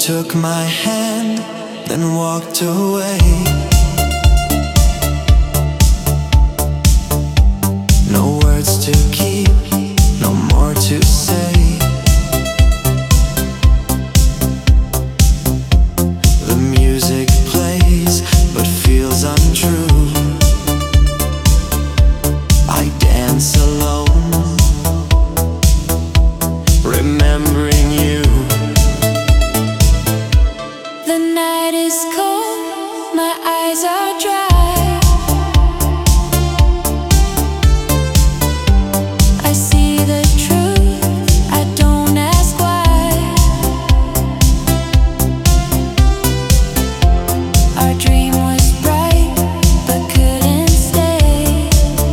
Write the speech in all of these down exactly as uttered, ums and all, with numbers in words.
took my hand, then walked away. No words to keep, no more to say. The music plays, but feels untrue. I dance alone, remembering you. The night is cold, my eyes are dry. I see the truth, I don't ask why. Our dream was bright, but couldn't stay.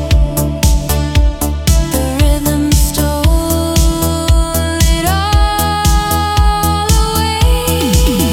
The rhythm stole it all away.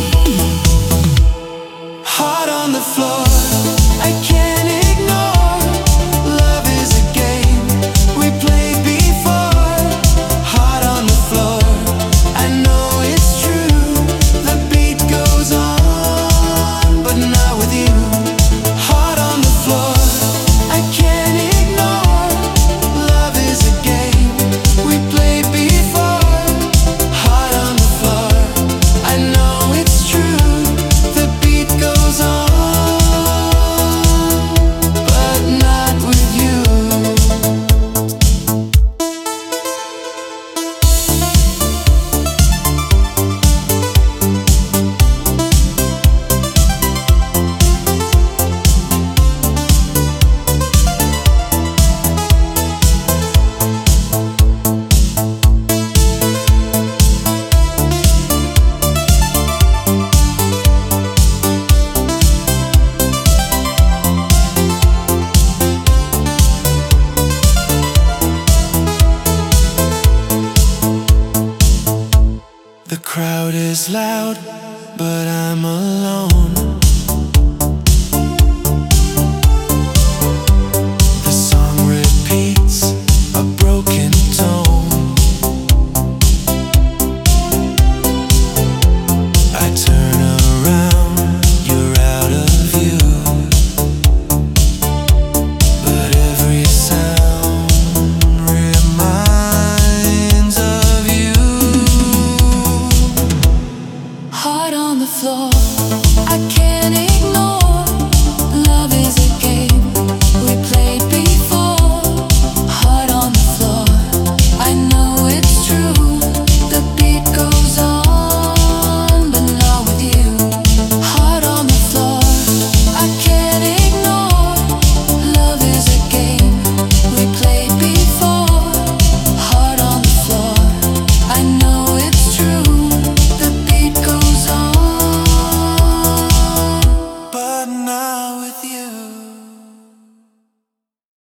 Heart on the floor, I can't ignore. Love is a game we played before. Heart on the floor, I know it's true. The beat goes on, but not with you. Heart on the floor, I can't ignore. Love is a game we played before. Heart on the floor, I know it's true. The beat goes on, but not with you. The crowd is loud, but I'm alone.